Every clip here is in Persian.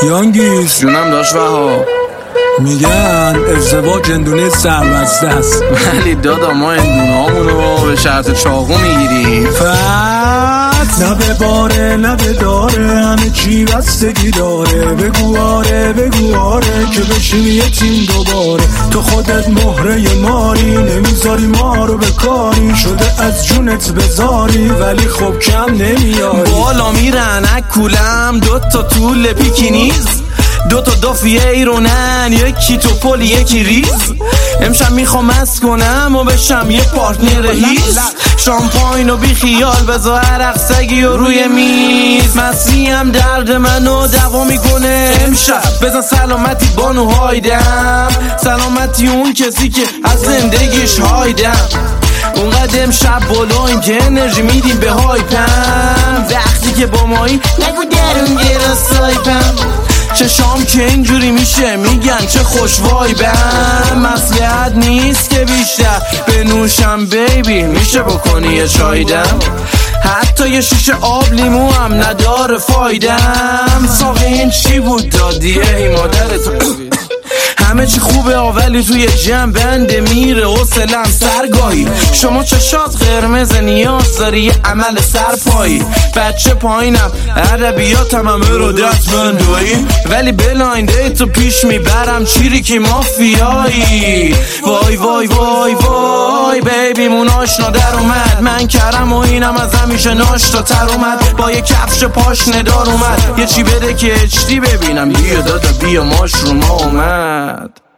یانگیز جونم داشت وها. میگن ازدواج اندونه سربسته است، ولی دادا ما اندونه هامونو به شرط چاقو میگیریم. نه به باره نه به داره، همه چی بستگی داره. بگو آره بگو آره که بشیم یه تیم دوباره. تو خودت مهره ماری، نمیذاری ما رو به کاری. شده از جونت بذاری ولی خب کم نمیاری. بالا میرن اکولم دوتا طول پیکینیز، دوتا دافیه ایرونن، یکی توپل یکی ریز. امشب میخوام مست کنم و بشم یه پارتنر هیز. شامپاین و بی خیال بذار عرق سگی و روی میز. مستی هم درد منو دوا میکنه امشب. بزن سلامتی بانو هایدم، سلامتی اون کسی که از زندگیش هایدم. اونقدر امشب بلویم که انرژی میدیم به هایپم. وقتی که با مایی نگو درون گره سایپم. چشام که اینجوری میشه میگن چه خوش وایبم. مصلحت نیست که بیشتر بنوشم بیبی، میشه بکنی یه چایدم. حتی یه شیشه آب لیمو هم نداره فایدم. ساقه این چی بود دادیه ای مادرتو. همه چی خوبه ولی توی جمع بنده میره حوصله‌ام سرگاهی. شما چشات قرمز نیاز داری یه عمل سرپایی. بچه پایینم عربیاتم هم رو دست بندوی، ولی بلاین دیتو پیش میبرم چیری که مافیایی. وای وای وای وای بیبی مون آشنا در اومد. من کرم و اینم از همیشه ناشتا تر اومد. با یه کفش پاش ندار اومد. یه چی بده که HD ببینم. بیا دادا بیا ماشروم اومد.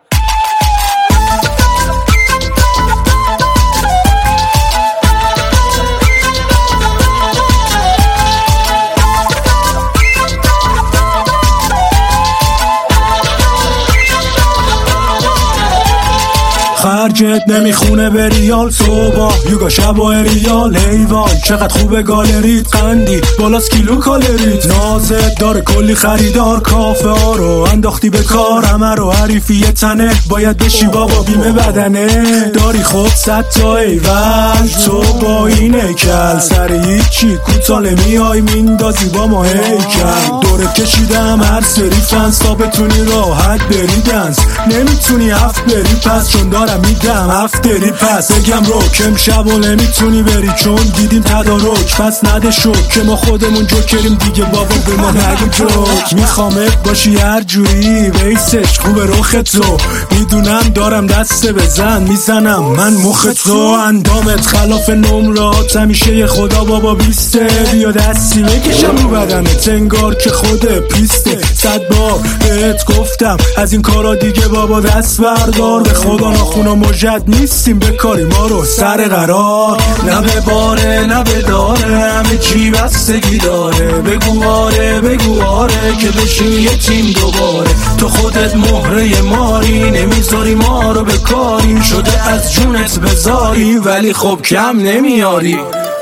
خرجت نمیخونه به ریال صبح یوگا شب و ریال. ای وای چقدر خوبه گالریت، قندی بالاست کیلو کالریت. نازت داره کلی خریدار، کافه ها رو انداختی به کار. همه رو حریفی یه تنه باید بشی بابا بیمه بدنه. داری خود 100 تا ایول تو با این هیکل. سر هیچی کوتا نمیای میندازی با ما هیکل. دورت کشیدم هر سری فنس تا بتونی راحت بری دنس. نمیتونی هفت بری پس چون دارم میدم افتری پس. بگم روک امشب و نمیتونی بری چون دیدیم تدارک. پس نده شک که ما خودمون جوکریم دیگه بابا به ما نگه جوک. میخوامت باشی هر جوری بیسش خوب رخ تو. میدونم دارم دسته بزن میزنم من مخ تو. اندامت خلاف نمرات همیشه یه خدا بابا بیسته. بیا دستی بکشم رو بدنت انگار که خود پیسته. 100 بار بهت گفتم از این کارا دیگه بابا دست بردار. به خدا ناخونا مجد نیستیم بکاری ما رو سر قرار. نه به باره نه به داره، همه چی بستگی داره. بگو آره بگو آره که بشیم یه تیم دوباره. تو خودت مهره ماری، نمیذاری ما رو به کاری. شده از جونت بذاری ولی خب کم نمیاری.